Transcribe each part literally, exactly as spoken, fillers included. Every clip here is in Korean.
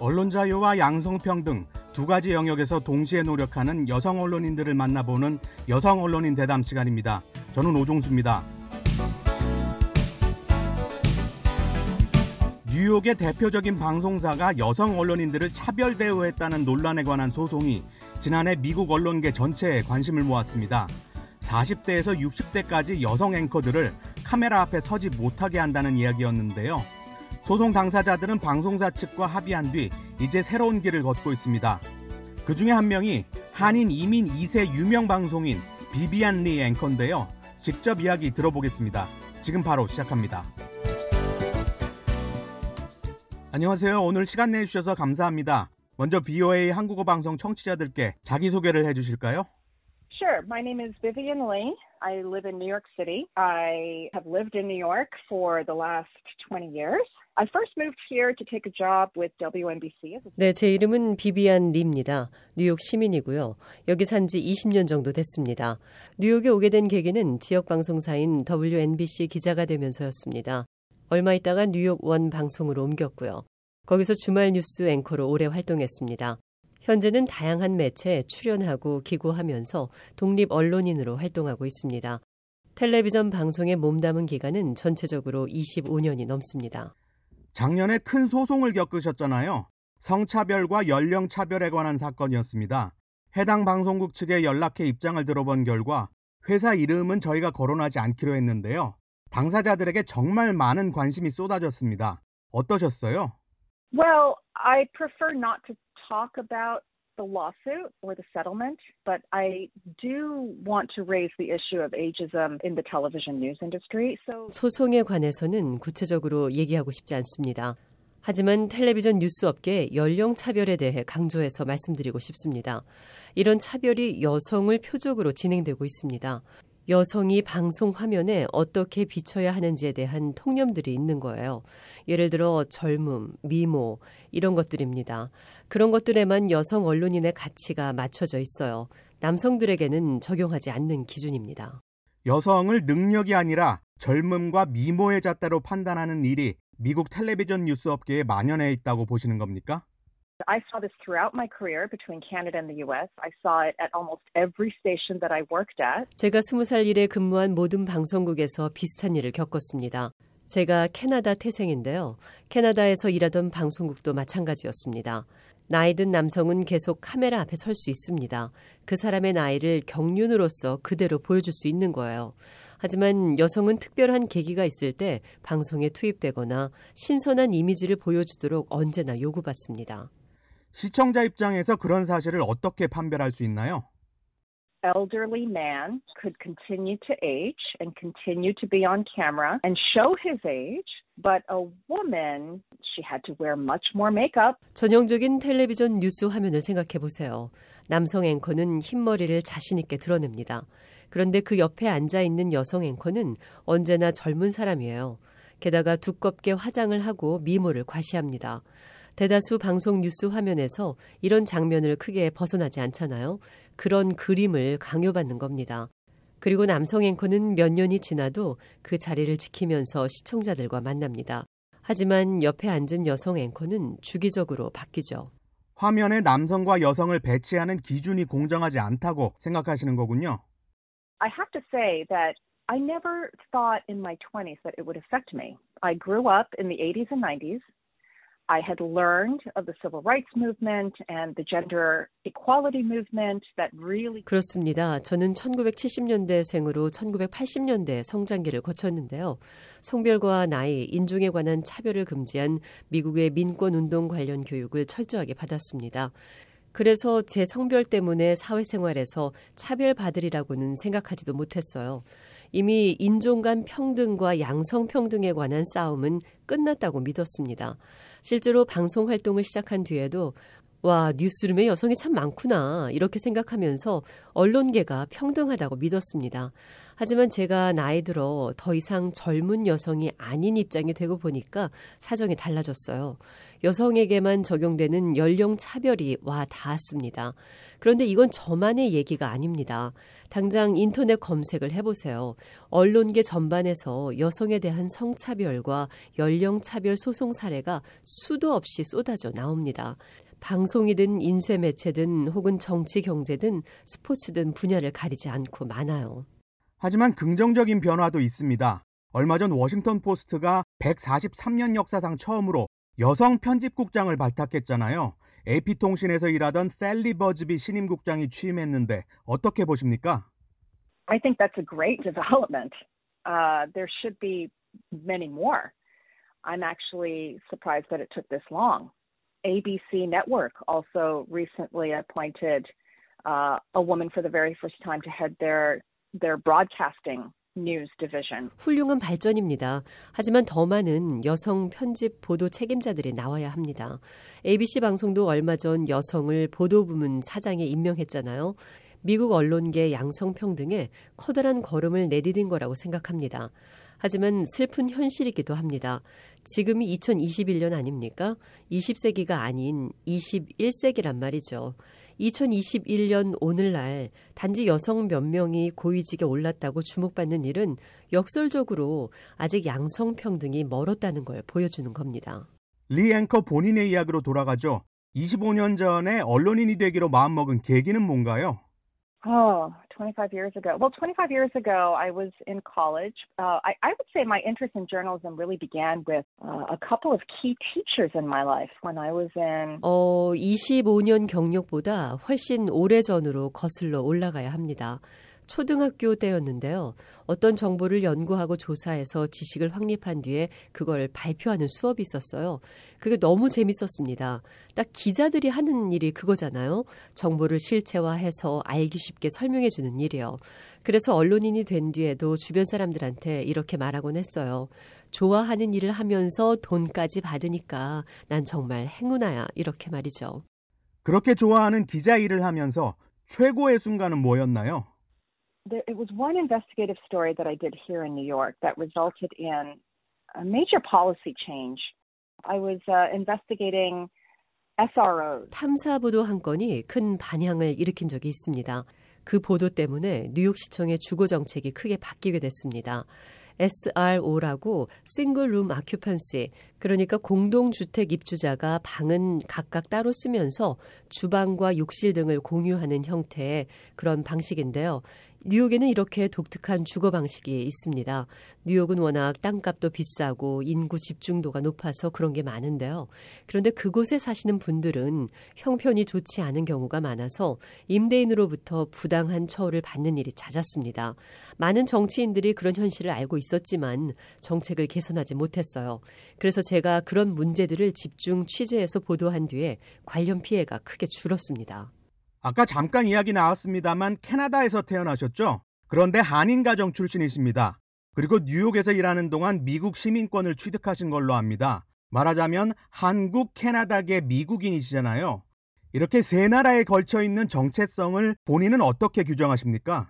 언론 자유와 양성평등 두 가지 영역에서 동시에 노력하는 여성 언론인들을 만나보는 여성 언론인 대담 시간입니다. 저는 오종수입니다. 뉴욕의 대표적인 방송사가 여성 언론인들을 차별 대우했다는 논란에 관한 소송이 지난해 미국 언론계 전체에 관심을 모았습니다. 사십 대에서 육십 대까지 여성 앵커들을 카메라 앞에 서지 못하게 한다는 이야기였는데요. 소송 당사자들은 방송사 측과 합의한 뒤 이제 새로운 길을 걷고 있습니다. 그 중에 한 명이 한인 이민 이 세 유명 방송인 비비안 리 앵커인데요. 직접 이야기 들어보겠습니다. 지금 바로 시작합니다. 안녕하세요. 오늘 시간 내주셔서 감사합니다. 먼저 브이오에이 한국어 방송 청취자들께 자기소개를 해주실까요? Sure. My name is Vivian Lee. I live in New York City. I have lived in New York for the last twenty years. I first moved here to take a job with 더블유엔비씨. 네, 제 이름은 비비안 리입니다. 뉴욕 시민이고요. 여기 산 지 이십 년 정도 됐습니다. 뉴욕에 오게 된 계기는 지역 방송사인 더블유엔비씨 기자가 되면서였습니다. 얼마 있다가 뉴욕 원 방송으로 옮겼고요. 거기서 주말 뉴스 앵커로 오래 활동했습니다. 현재는 다양한 매체에 출연하고 기고하면서 독립 언론인으로 활동하고 있습니다. 텔레비전 방송에 몸담은 기간은 전체적으로 이십오 년이 넘습니다. 작년에 큰 소송을 겪으셨잖아요. 성차별과 연령차별에 관한 사건이었습니다. 해당 방송국 측에 연락해 입장을 들어본 결과 회사 이름은 저희가 거론하지 않기로 했는데요. 당사자들에게 정말 많은 관심이 쏟아졌습니다. 어떠셨어요? Well, I prefer not to talk about the lawsuit or the settlement, but I do want to raise the issue of ageism in the television news industry. So 소송에 관해서는 구체적으로 얘기하고 싶지 않습니다. 하지만 텔레비전 뉴스 업계의 연령 차별에 대해 강조해서 말씀드리고 싶습니다. 이런 차별이 여성을 표적으로 진행되고 있습니다. 여성이 방송 화면에 어떻게 비춰야 하는지에 대한 통념들이 있는 거예요. 예를 들어 젊음, 미모 이런 것들입니다. 그런 것들에만 여성 언론인의 가치가 맞춰져 있어요. 남성들에게는 적용하지 않는 기준입니다. 여성을 능력이 아니라 젊음과 미모의 잣대로 판단하는 일이 미국 텔레비전 뉴스 업계에 만연해 있다고 보시는 겁니까? I saw this throughout my career between Canada and the U S. I saw it at almost every station that I worked at. 제가 스무 살 일에 근무한 모든 방송국에서 비슷한 일을 겪었습니다. 제가 캐나다 태생인데요. 캐나다에서 일하던 방송국도 마찬가지였습니다. 나이든 남성은 계속 카메라 앞에 설 수 있습니다. 그 사람의 나이를 경륜으로서 그대로 보여줄 수 있는 거예요. 하지만 여성은 특별한 계기가 있을 때 방송에 투입되거나 신선한 이미지를 보여주도록 언제나 요구받습니다. 시청자 입장에서 그런 사실을 어떻게 판별할 수 있나요? Elderly man could continue to age and continue to be on camera and show his age, but a woman, she had to wear much more makeup. 전형적인 텔레비전 뉴스 화면을 생각해 보세요. 남성 앵커는 흰머리를 자신 있게 드러냅니다. 그런데 그 옆에 앉아있는 여성 앵커는 언제나 젊은 사람이에요. 게다가 두껍게 화장을 하고 미모를 과시합니다. 대다수 방송 뉴스 화면에서 이런 장면을 크게 벗어나지 않잖아요. 그런 그림을 강요받는 겁니다. 그리고 남성 앵커는 몇 년이 지나도 그 자리를 지키면서 시청자들과 만납니다. 하지만 옆에 앉은 여성 앵커는 주기적으로 바뀌죠. 화면에 남성과 여성을 배치하는 기준이 공정하지 않다고 생각하시는 거군요. I have to say that I never thought in my twenties that it would affect me. I grew up in the eighties and nineties. I had learned of the civil rights movement and the gender equality movement that really... 그렇습니다. 저는 천구백칠십 년대생으로 천구백팔십 년대 성장기를 거쳤는데요. 성별과 나이, 인종에 관한 차별을 금지한 미국의 민권운동 관련 교육을 철저하게 받았습니다. 그래서 제 성별 때문에 사회생활에서 차별받으리라고는 생각하지도 못했어요. 이미 인종 간 평등과 양성평등에 관한 싸움은 끝났다고 믿었습니다. 실제로 방송 활동을 시작한 뒤에도 와, 뉴스룸에 여성이 참 많구나 이렇게 생각하면서 언론계가 평등하다고 믿었습니다. 하지만 제가 나이 들어 더 이상 젊은 여성이 아닌 입장이 되고 보니까 사정이 달라졌어요. 여성에게만 적용되는 연령 차별이 와 닿았습니다. 그런데 이건 저만의 얘기가 아닙니다. 당장 인터넷 검색을 해보세요. 언론계 전반에서 여성에 대한 성차별과 연령차별 소송 사례가 수도 없이 쏟아져 나옵니다. 방송이든 인쇄 매체든 혹은 정치 경제든 스포츠든 분야를 가리지 않고 많아요. 하지만 긍정적인 변화도 있습니다. 얼마 전 워싱턴 포스트가 백사십삼 년 역사상 처음으로 여성 편집국장을 발탁했잖아요. 에이피통신에서 일하던 셀리 버즈비 신임국장이 취임했는데 어떻게 보십니까? I think that's a great development. Uh, there should be many more. I'm actually surprised that it took this long. 에이비씨 Network also recently appointed uh, a woman for the very first time to head their their broadcasting news division. 훌륭한 발전입니다. 하지만 더 많은 여성 편집 보도 책임자들이 나와야 합니다. 에이비씨 방송도 얼마 전 여성을 보도부문 사장에 임명했잖아요. 미국 언론계 양성평등에 커다란 걸음을 내디딘 거라고 생각합니다. 하지만 슬픈 현실이기도 합니다. 지금이 이천이십일 년 아닙니까? 이십 세기가 아닌 이십일 세기란 말이죠. 이천이십일 년 오늘날 단지 여성 몇 명이 고위직에 올랐다고 주목받는 일은 역설적으로 아직 양성평등이 멀었다는 걸 보여주는 겁니다. 리 앵커 본인의 이야기로 돌아가죠. 이십오 년 전에 언론인이 되기로 마음먹은 계기는 뭔가요? Oh, twenty-five years ago. Well, twenty-five years ago, I was in college. Uh, I, I would say my interest in journalism really began with uh, a couple of key teachers in my life when I was in... 어, 이십오 년 경력보다 훨씬 오래전으로 거슬러 올라가야 합니다. 초등학교 때였는데요. 어떤 정보를 연구하고 조사해서 지식을 확립한 뒤에 그걸 발표하는 수업이 있었어요. 그게 너무 재밌었습니다. 딱 기자들이 하는 일이 그거잖아요. 정보를 실체화해서 알기 쉽게 설명해 주는 일이요. 그래서 언론인이 된 뒤에도 주변 사람들한테 이렇게 말하곤 했어요. 좋아하는 일을 하면서 돈까지 받으니까 난 정말 행운아야. 이렇게 말이죠. 그렇게 좋아하는 기자 일을 하면서 최고의 순간은 뭐였나요? There, it was one investigative story that I did here in New York that resulted in a major policy change. I was uh, investigating 에스알오's. 탐사 보도 한 건이 큰 반향을 일으킨 적이 있습니다. 그 보도 때문에 뉴욕시청의 주거 정책이 크게 바뀌게 됐습니다. 에스알오라고 싱글 룸 아큐펀시, 그러니까 공동주택 입주자가 방은 각각 따로 쓰면서 주방과 욕실 등을 공유하는 형태의 그런 방식인데요. 뉴욕에는 이렇게 독특한 주거 방식이 있습니다. 뉴욕은 워낙 땅값도 비싸고 인구 집중도가 높아서 그런 게 많은데요. 그런데 그곳에 사시는 분들은 형편이 좋지 않은 경우가 많아서 임대인으로부터 부당한 처우를 받는 일이 잦았습니다. 많은 정치인들이 그런 현실을 알고 있었지만 정책을 개선하지 못했어요. 그래서 제가 그런 문제들을 집중 취재해서 보도한 뒤에 관련 피해가 크게 줄었습니다. 아까 잠깐 이야기 나왔습니다만 캐나다에서 태어나셨죠? 그런데 한인 가정 출신이십니다. 그리고 뉴욕에서 일하는 동안 미국 시민권을 취득하신 걸로 압니다. 말하자면 한국 캐나다계 미국인이시잖아요. 이렇게 세 나라에 걸쳐 있는 정체성을 본인은 어떻게 규정하십니까?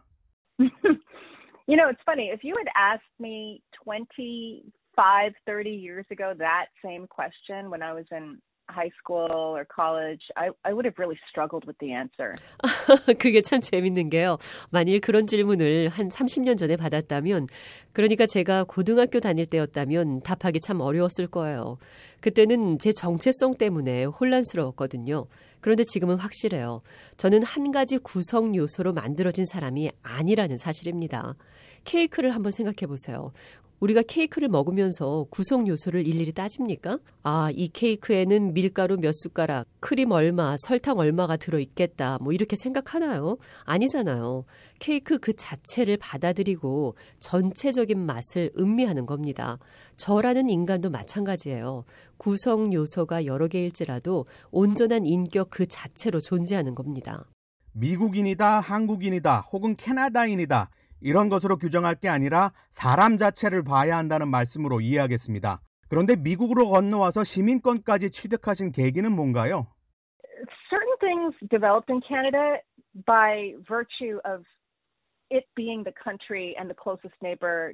You know, it's funny. If you had asked me twenty-five, thirty years ago that same question when I was in high school or college, I, I would have really struggled with the answer. 그게 참 재밌는 게요. 만일 그런 질문을 한 삼십 년 전에 받았다면, 그러니까 제가 고등학교 다닐 때였다면 답하기 참 어려웠을 거예요. 그때는 제 정체성 때문에 혼란스러웠거든요. 그런데 지금은 확실해요. 저는 한 가지 구성 요소로 만들어진 사람이 아니라는 사실입니다. 케이크를 한번 생각해 보세요. 우리가 케이크를 먹으면서 구성 요소를 일일이 따집니까? 아, 이 케이크에는 밀가루 몇 숟가락, 크림 얼마, 설탕 얼마가 들어있겠다. 뭐 이렇게 생각하나요? 아니잖아요. 케이크 그 자체를 받아들이고 전체적인 맛을 음미하는 겁니다. 저라는 인간도 마찬가지예요. 구성 요소가 여러 개일지라도 온전한 인격 그 자체로 존재하는 겁니다. 미국인이다, 한국인이다, 혹은 캐나다인이다. 이런 것으로 규정할 게 아니라 사람 자체를 봐야 한다는 말씀으로 이해하겠습니다. 그런데 미국으로 건너와서 시민권까지 취득하신 계기는 뭔가요? Certain things developed in Canada by virtue of it being the country and the closest neighbor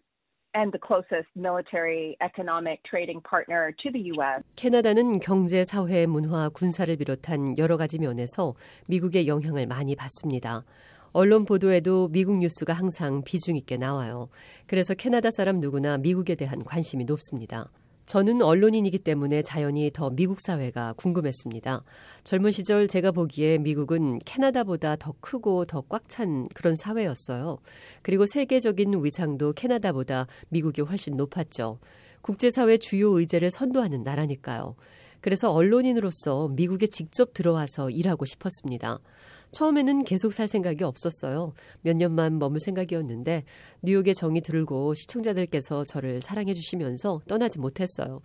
and the closest military, economic, trading partner to the U S. 캐나다는 경제, 사회, 문화, 군사를 비롯한 여러 가지 면에서 미국의 영향을 많이 받습니다. 언론 보도에도 미국 뉴스가 항상 비중 있게 나와요. 그래서 캐나다 사람 누구나 미국에 대한 관심이 높습니다. 저는 언론인이기 때문에 자연히 더 미국 사회가 궁금했습니다. 젊은 시절 제가 보기에 미국은 캐나다보다 더 크고 더 꽉 찬 그런 사회였어요. 그리고 세계적인 위상도 캐나다보다 미국이 훨씬 높았죠. 국제사회 주요 의제를 선도하는 나라니까요. 그래서 언론인으로서 미국에 직접 들어와서 일하고 싶었습니다. 처음에는 계속 살 생각이 없었어요. 몇 년만 머물 생각이었는데 뉴욕에 정이 들고 시청자들께서 저를 사랑해 주시면서 떠나지 못했어요.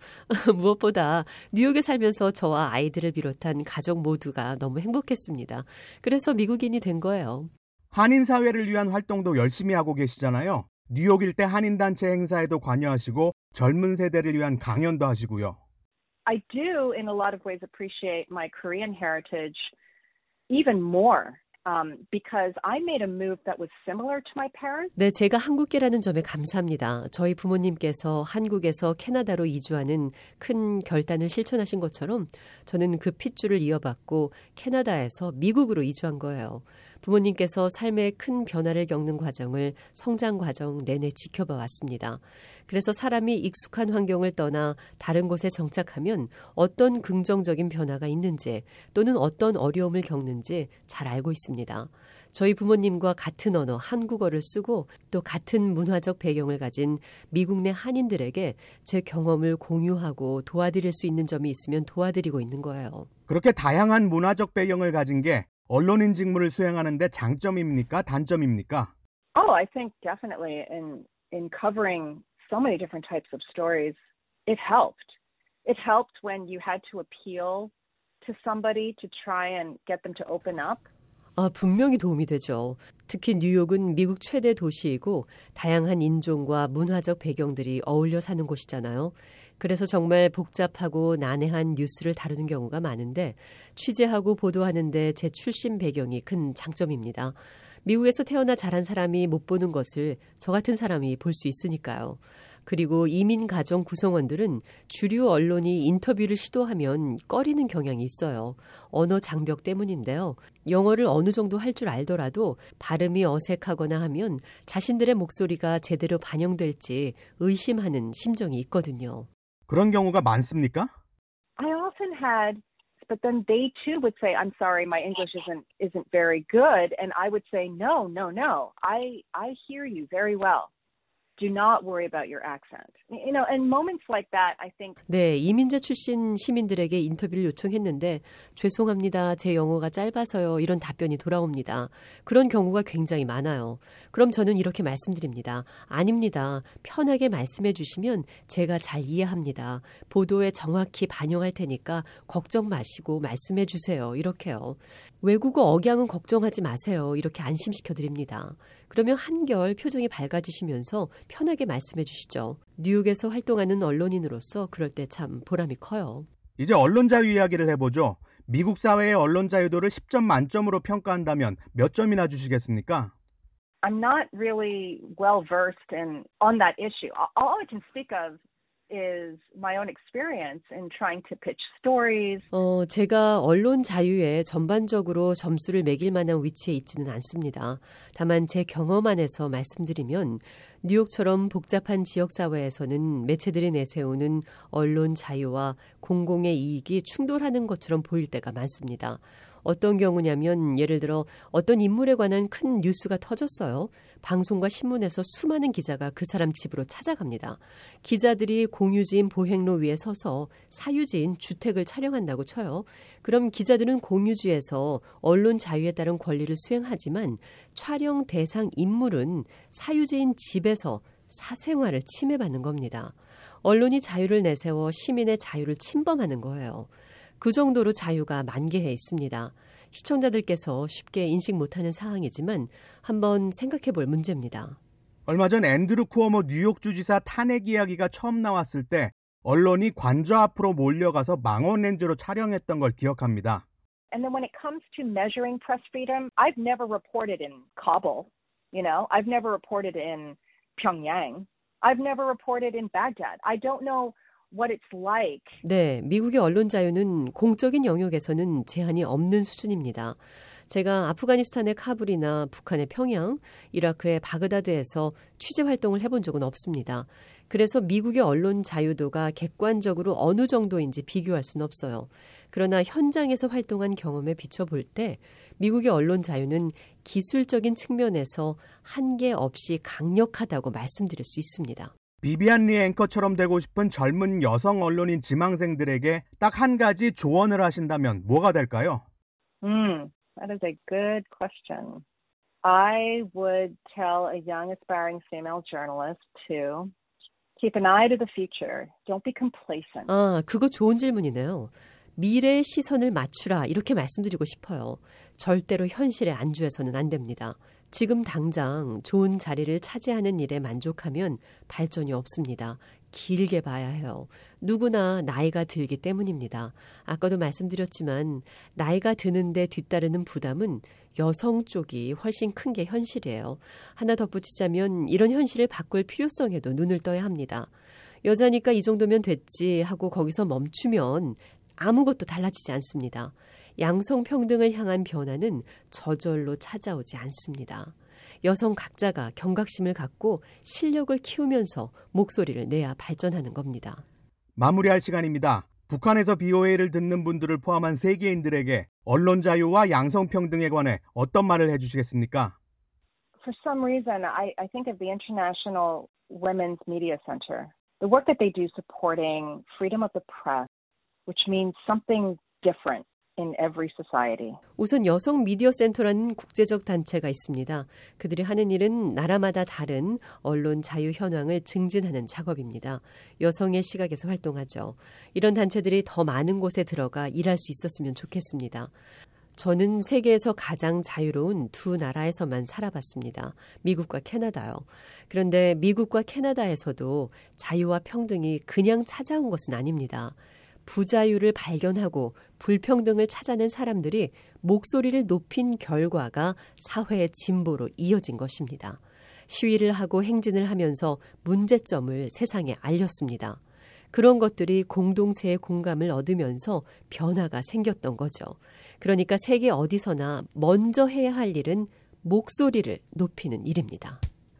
무엇보다 뉴욕에 살면서 저와 아이들을 비롯한 가족 모두가 너무 행복했습니다. 그래서 미국인이 된 거예요. 한인 사회를 위한 활동도 열심히 하고 계시잖아요. 뉴욕 일대 한인단체 행사에도 관여하시고 젊은 세대를 위한 강연도 하시고요. I do, in a lot of ways, appreciate my Korean heritage even more um, because I made a move that was similar to my parents. 네, 제가 한국계라는 점에 감사합니다. 저희 부모님께서 한국에서 캐나다로 이주하는 큰 결단을 실천하신 것처럼 저는 그 핏줄을 이어받고 캐나다에서 미국으로 이주한 거예요. 부모님께서 삶의 큰 변화를 겪는 과정을 성장 과정 내내 지켜봐 왔습니다. 그래서 사람이 익숙한 환경을 떠나 다른 곳에 정착하면 어떤 긍정적인 변화가 있는지 또는 어떤 어려움을 겪는지 잘 알고 있습니다. 저희 부모님과 같은 언어 한국어를 쓰고 또 같은 문화적 배경을 가진 미국 내 한인들에게 제 경험을 공유하고 도와드릴 수 있는 점이 있으면 도와드리고 있는 거예요. 그렇게 다양한 문화적 배경을 가진 게 언론인 직무를 수행하는 데 장점입니까? 단점입니까? Oh, I think definitely in in covering so many different types of stories, it helped. It helped when you had to appeal to somebody to try and get them to open up. 아, 분명히 도움이 되죠. 특히 뉴욕은 미국 최대 도시이고 다양한 인종과 문화적 배경들이 어울려 사는 곳이잖아요. 그래서 정말 복잡하고 난해한 뉴스를 다루는 경우가 많은데 취재하고 보도하는데 제 출신 배경이 큰 장점입니다. 미국에서 태어나 자란 사람이 못 보는 것을 저 같은 사람이 볼 수 있으니까요. 그리고 이민 가정 구성원들은 주류 언론이 인터뷰를 시도하면 꺼리는 경향이 있어요. 언어 장벽 때문인데요. 영어를 어느 정도 할 줄 알더라도 발음이 어색하거나 하면 자신들의 목소리가 제대로 반영될지 의심하는 심정이 있거든요. 그런 경우가 많습니까? I often had, but then they too would say, "I'm sorry, my English isn't isn't very good," and I would say, "No, no, no. I I hear you very well. Do not worry about your accent." You know, and moments like that, I think. 네, 이민자 출신 시민들에게 인터뷰를 요청했는데 죄송합니다. 제 영어가 짧아서요. 이런 답변이 돌아옵니다. 그런 경우가 굉장히 많아요. 그럼 저는 이렇게 말씀드립니다. 아닙니다. 편하게 말씀해 주시면 제가 잘 이해합니다. 보도에 정확히 반영할 테니까 걱정 마시고 말씀해 주세요. 이렇게요. 외국어 억양은 걱정하지 마세요. 이렇게 안심시켜 드립니다. 그러면 한결 표정이 밝아지시면서 편하게 말씀해 주시죠. 뉴욕에서 활동하는 언론인으로서 그럴 때 참 보람이 커요. 이제 언론 자유 이야기를 해보죠. 미국 사회의 언론 자유도를 십 점 만점으로 평가한다면 몇 점이나 주시겠습니까? I'm not really well versed in on that issue. All I can speak of is my own experience in trying to pitch stories. 어, 제가 언론 자유에 전반적으로 점수를 매길 만한 위치에 있지는 않습니다. 다만 제 경험 안에서 말씀드리면 뉴욕처럼 복잡한 지역사회에서는 매체들이 내세우는 언론 자유와 공공의 이익이 충돌하는 것처럼 보일 때가 많습니다. 어떤 경우냐면 예를 들어 어떤 인물에 관한 큰 뉴스가 터졌어요. 방송과 신문에서 수많은 기자가 그 사람 집으로 찾아갑니다. 기자들이 공유지인 보행로 위에 서서 사유지인 주택을 촬영한다고 쳐요. 그럼 기자들은 공유지에서 언론 자유에 따른 권리를 수행하지만 촬영 대상 인물은 사유지인 집에서 사생활을 침해받는 겁니다. 언론이 자유를 내세워 시민의 자유를 침범하는 거예요. 그 정도로 자유가 만개해 있습니다. 시청자들께서 쉽게 인식 못하는 사항이지만 한번 생각해 볼 문제입니다. 얼마 전 앤드루 쿠오모 뉴욕 주지사 탄핵 이야기가 처음 나왔을 때 언론이 관저 앞으로 몰려가서 망원 렌즈로 촬영했던 걸 기억합니다. And then when it comes to measuring press freedom, I've never reported in Kabul, you know, I've never reported in Pyongyang. I've never reported in Baghdad. I don't know what it's like. 네, 미국의 언론 자유는 공적인 영역에서는 제한이 없는 수준입니다. 제가 아프가니스탄의 카불이나 북한의 평양, 이라크의 바그다드에서 취재 활동을 해본 적은 없습니다. 그래서 미국의 언론 자유도가 객관적으로 어느 정도인지 비교할 수는 없어요. 그러나 현장에서 활동한 경험에 비춰볼 때 미국의 언론 자유는 기술적인 측면에서 한계 없이 강력하다고 말씀드릴 수 있습니다. 비비안 리 앵커처럼 되고 싶은 젊은 여성 언론인 지망생들에게 딱 한 가지 조언을 하신다면 뭐가 될까요? Mm, that is a good question. I would tell a young aspiring female journalist to keep an eye to the future. Don't be complacent. 아, 그거 좋은 질문이네요. 미래의 시선을 맞추라 이렇게 말씀드리고 싶어요. 절대로 현실에 안주해서는 안 됩니다. 지금 당장 좋은 자리를 차지하는 일에 만족하면 발전이 없습니다. 길게 봐야 해요. 누구나 나이가 들기 때문입니다. 아까도 말씀드렸지만 나이가 드는데 뒤따르는 부담은 여성 쪽이 훨씬 큰 게 현실이에요. 하나 덧붙이자면 이런 현실을 바꿀 필요성에도 눈을 떠야 합니다. 여자니까 이 정도면 됐지 하고 거기서 멈추면 아무것도 달라지지 않습니다. 양성평등을 향한 변화는 저절로 찾아오지 않습니다. 여성 각자가 경각심을 갖고 실력을 키우면서 목소리를 내야 발전하는 겁니다. 마무리할 시간입니다. 북한에서 비오에이를 듣는 분들을 포함한 세계인들에게 언론 자유와 양성평등에 관해 어떤 말을 해주시겠습니까? For some reason, I, I think of the International Women's Media Center. The work that they do supporting freedom of the press, which means something different in every society. 우선 여성 미디어 센터라는 국제적 단체가 있습니다. 그들이 하는 일은 나라마다 다른 언론 자유 현황을 증진하는 작업입니다. 여성의 시각에서 활동하죠. 이런 단체들이 더 많은 곳에 들어가 일할 수 있었으면 좋겠습니다. 저는 세계에서 가장 자유로운 두 나라에서만 살아봤습니다. 미국과 캐나다요. 그런데 미국과 캐나다에서도 자유와 평등이 그냥 찾아온 것은 아닙니다. 부자유를 발견하고 불평등을 찾아낸 사람들이 목소리를 높인 결과가 사회의 진보로 이어진 것입니다. 시위를 하고 행진을 하면서 문제점을 세상에 알렸습니다. 그런 것들이 공동체의 공감을 얻으면서 변화가 생겼던 거죠. 그러니까 세계 어디서나 먼저 해야 할 일은 목소리를 높이는 일입니다.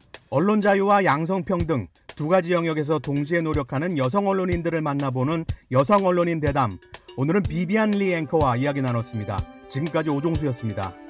언론 자유와 양성평등 두 가지 영역에서 동시에 노력하는 여성 언론인들을 만나보는 여성 언론인 대담. 오늘은 비비안 리 앵커와 이야기 나눴습니다. 지금까지 오종수였습니다.